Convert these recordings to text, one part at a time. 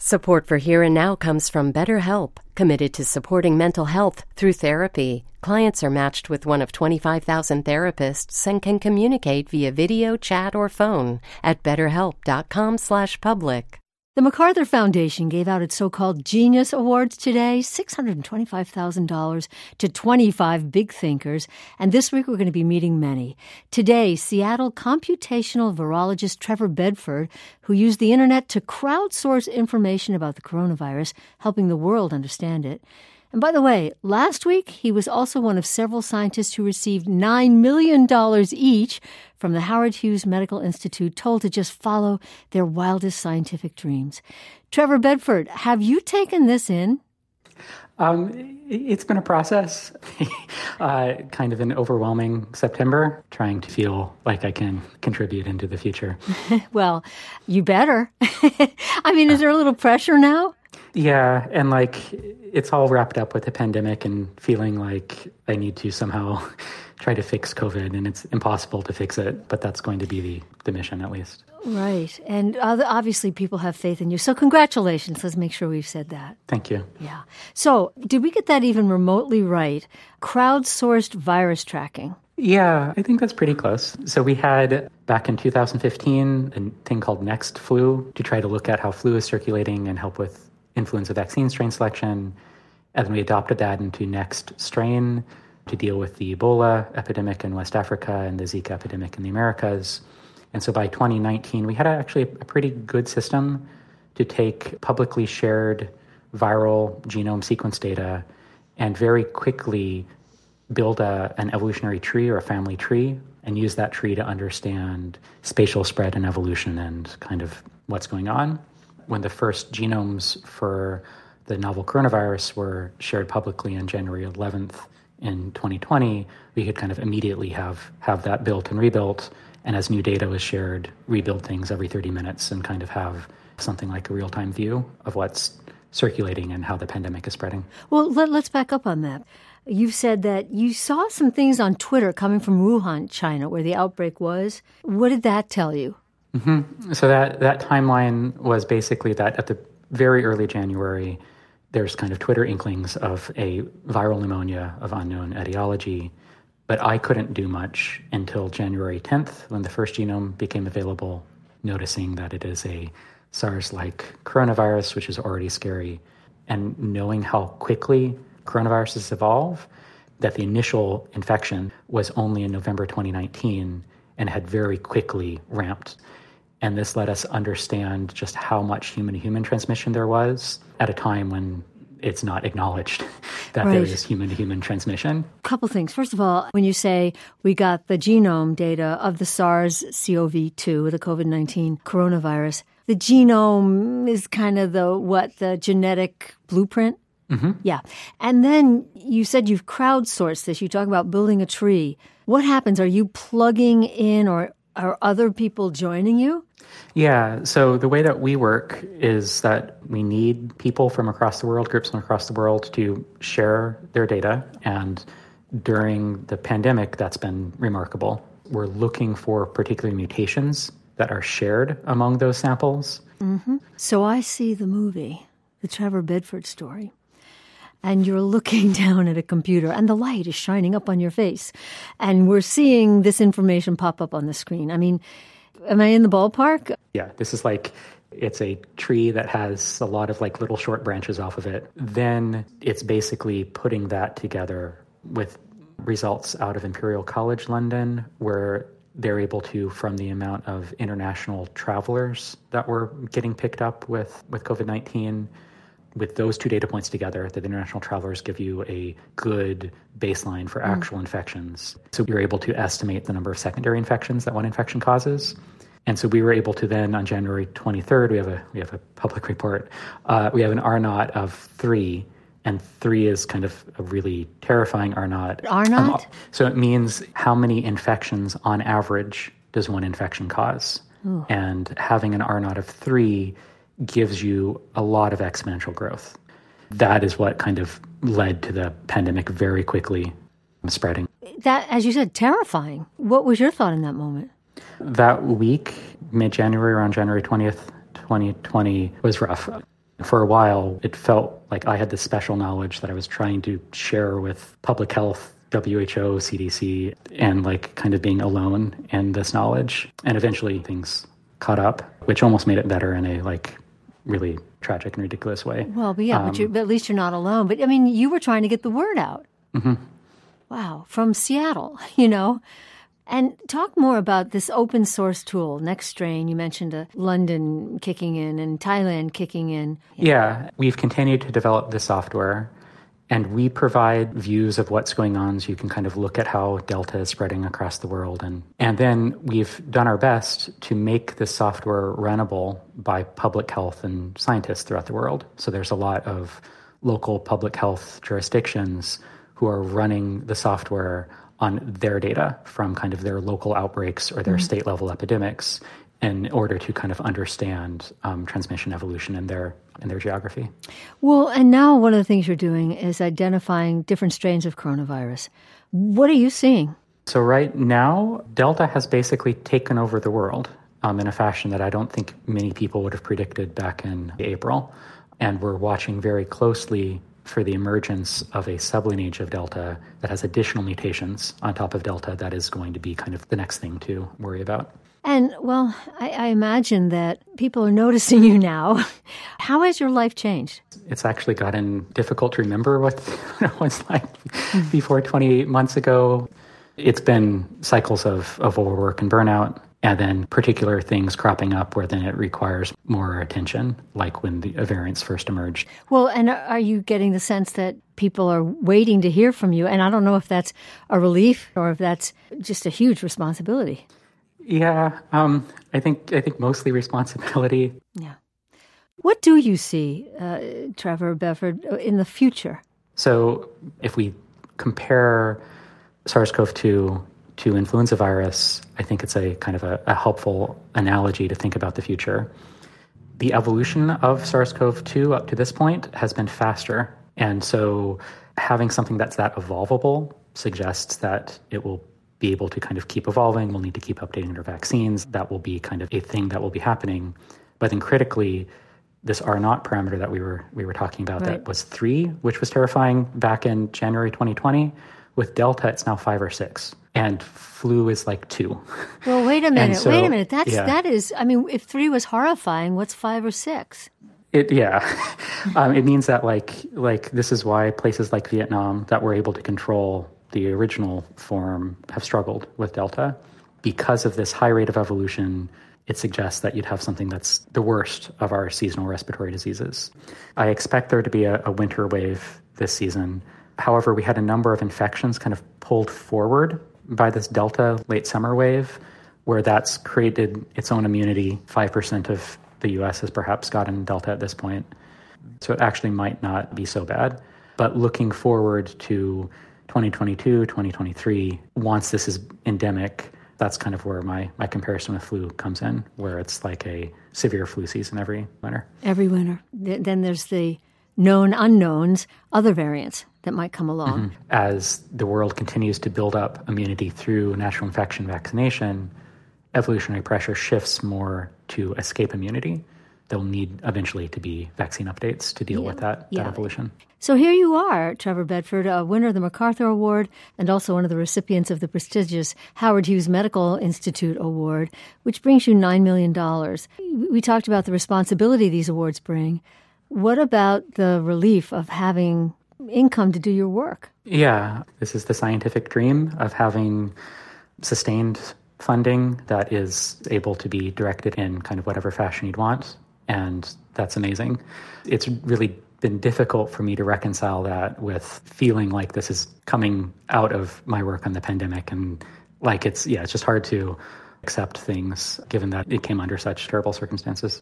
Support for Here and Now comes from BetterHelp, committed to supporting mental health through therapy. Clients are matched with one of 25,000 therapists and can communicate via video, chat, or phone at betterhelp.com/public. The MacArthur Foundation gave out its so-called Genius Awards today, $625,000 to 25 big thinkers, and this week we're going to be meeting many. Today, Seattle computational virologist Trevor Bedford, who used the internet to crowdsource information about the coronavirus, helping the world understand it. And by the way, last week, he was also one of several scientists who received $9 million each from the Howard Hughes Medical Institute, told to just follow their wildest scientific dreams. Trevor Bedford, have you taken this in? It's been a process, kind of an overwhelming September, trying to feel like I can contribute into the future. Well, you better. I mean, is there a little pressure now? Yeah, and it's all wrapped up with the pandemic and feeling like I need to somehow try to fix COVID, and it's impossible to fix it, but that's going to be the mission at least. Right, and obviously people have faith in you, so congratulations. Let's make sure we've said that. Thank you. Yeah. So, did we get that even remotely right? Crowdsourced virus tracking. Yeah, I think that's pretty close. So we had, back in 2015, a thing called Next Flu to try to look at how flu is circulating and help with influenza vaccine strain selection. And then we adopted that into Next Strain to deal with the Ebola epidemic in West Africa and the Zika epidemic in the Americas. And so by 2019, we had actually a pretty good system to take publicly shared viral genome sequence data and very quickly build an evolutionary tree or a family tree and use that tree to understand spatial spread and evolution and kind of what's going on. When the first genomes for the novel coronavirus were shared publicly on January 11th in 2020, we could kind of immediately have that built and rebuilt. And as new data was shared, rebuild things every 30 minutes and kind of have something like a real-time view of what's circulating and how the pandemic is spreading. Well, let's back up on that. You've said that you saw some things on Twitter coming from Wuhan, China, where the outbreak was. What did that tell you? Mm-hmm. So that timeline was basically that at the very early January, there's kind of Twitter inklings of a viral pneumonia of unknown etiology. But I couldn't do much until January 10th, when the first genome became available, noticing that it is a SARS-like coronavirus, which is already scary, and knowing how quickly coronaviruses evolve, that the initial infection was only in November 2019 and had very quickly ramped. And this let us understand just how much human-to-human transmission there was at a time when it's not acknowledged that there is human-to-human transmission. A couple things. First of all, when you say we got the genome data of the SARS-CoV-2, the COVID-19 coronavirus, the genome is kind of the genetic blueprint? Mm-hmm. Yeah. And then you said you've crowdsourced this. You talk about building a tree. What happens? Are you plugging in or are other people joining you? Yeah. So the way that we work is that we need people from across the world, groups from across the world to share their data. And during the pandemic, that's been remarkable. We're looking for particular mutations that are shared among those samples. Mm-hmm. So I see the movie, the Trevor Bedford story. And you're looking down at a computer, and the light is shining up on your face. And we're seeing this information pop up on the screen. I mean, am I in the ballpark? Yeah, this is it's a tree that has a lot of little short branches off of it. Then it's basically putting that together with results out of Imperial College London, where they're able to, from the amount of international travelers that were getting picked up with COVID-19, with those two data points together, the international travelers give you a good baseline for actual infections. So you're able to estimate the number of secondary infections that one infection causes. And so we were able to then, on January 23rd, we have a public report. We have an R0 of 3, and 3 is kind of a really terrifying R0. R0? So it means how many infections on average does one infection cause. Ooh. And having an R0 of 3 gives you a lot of exponential growth. That is what kind of led to the pandemic very quickly spreading. That, as you said, terrifying. What was your thought in that moment? That week, mid-January, around January 20th, 2020, was rough. For a while, it felt like I had this special knowledge that I was trying to share with public health, WHO, CDC, and like kind of being alone in this knowledge. And eventually things caught up, which almost made it better in a like really tragic and ridiculous way. Well, but yeah, but at least you're not alone. But I mean, you were trying to get the word out. Mm-hmm. Wow, from Seattle, And talk more about this open source tool, NextStrain. You mentioned London kicking in and Thailand kicking in. Yeah, we've continued to develop this software, and we provide views of what's going on so you can kind of look at how Delta is spreading across the world. And then we've done our best to make this software runnable by public health and scientists throughout the world. So there's a lot of local public health jurisdictions who are running the software on their data from kind of their local outbreaks or their state level epidemics in order to kind of understand transmission evolution in their geography. Well, and now one of the things you're doing is identifying different strains of coronavirus. What are you seeing? So right now, Delta has basically taken over the world in a fashion that I don't think many people would have predicted back in April. And we're watching very closely for the emergence of a sublineage of Delta that has additional mutations on top of Delta that is going to be kind of the next thing to worry about. And, well, I imagine that people are noticing you now. How has your life changed? It's actually gotten difficult to remember what it was like before 28 months ago. It's been cycles of overwork and burnout, and then particular things cropping up where then it requires more attention, like when the variants first emerged. Well, and are you getting the sense that people are waiting to hear from you? And I don't know if that's a relief or if that's just a huge responsibility. Yeah, I think mostly responsibility. Yeah. What do you see, Trevor Bedford, in the future? So if we compare SARS-CoV-2 to influenza virus, I think it's a kind of a helpful analogy to think about the future. The evolution of SARS-CoV-2 up to this point has been faster. And so having something that's that evolvable suggests that it will be able to kind of keep evolving. We'll need to keep updating our vaccines. That will be kind of a thing that will be happening. But then critically, this R0 parameter that we were talking about, right, that was 3, which was terrifying back in January 2020. With Delta, it's now 5 or 6. And flu is like 2. Well, wait a minute. That is, I mean, if 3 was horrifying, what's 5 or 6? It means that like this is why places like Vietnam that were able to control the original form have struggled with Delta. Because of this high rate of evolution, it suggests that you'd have something that's the worst of our seasonal respiratory diseases. I expect there to be a winter wave this season. However, we had a number of infections kind of pulled forward by this Delta late summer wave, where that's created its own immunity. 5% of the U.S. has perhaps gotten Delta at this point. So it actually might not be so bad. But looking forward to 2022, 2023, once this is endemic, that's kind of where my comparison with flu comes in, where it's like a severe flu season every winter. Every winter. Then there's the known unknowns, other variants that might come along. Mm-hmm. As the world continues to build up immunity through natural infection vaccination, evolutionary pressure shifts more to escape immunity. There'll need eventually to be vaccine updates to deal with that evolution. So here you are, Trevor Bedford, a winner of the MacArthur Award and also one of the recipients of the prestigious Howard Hughes Medical Institute Award, which brings you $9 million. We talked about the responsibility these awards bring. What about the relief of having income to do your work? Yeah, this is the scientific dream of having sustained funding that is able to be directed in kind of whatever fashion you'd want. And that's amazing. It's really been difficult for me to reconcile that with feeling like this is coming out of my work on the pandemic. And like it's just hard to accept things given that it came under such terrible circumstances.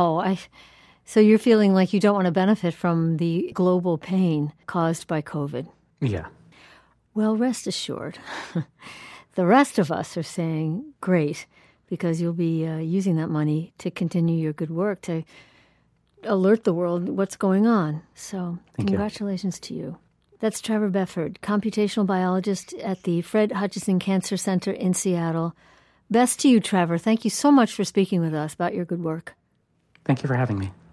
So you're feeling like you don't want to benefit from the global pain caused by COVID. Yeah. Well, rest assured, the rest of us are saying great, because you'll be using that money to continue your good work, to alert the world what's going on. So congratulations to you. That's Trevor Bedford, computational biologist at the Fred Hutchinson Cancer Center in Seattle. Best to you, Trevor. Thank you so much for speaking with us about your good work. Thank you for having me.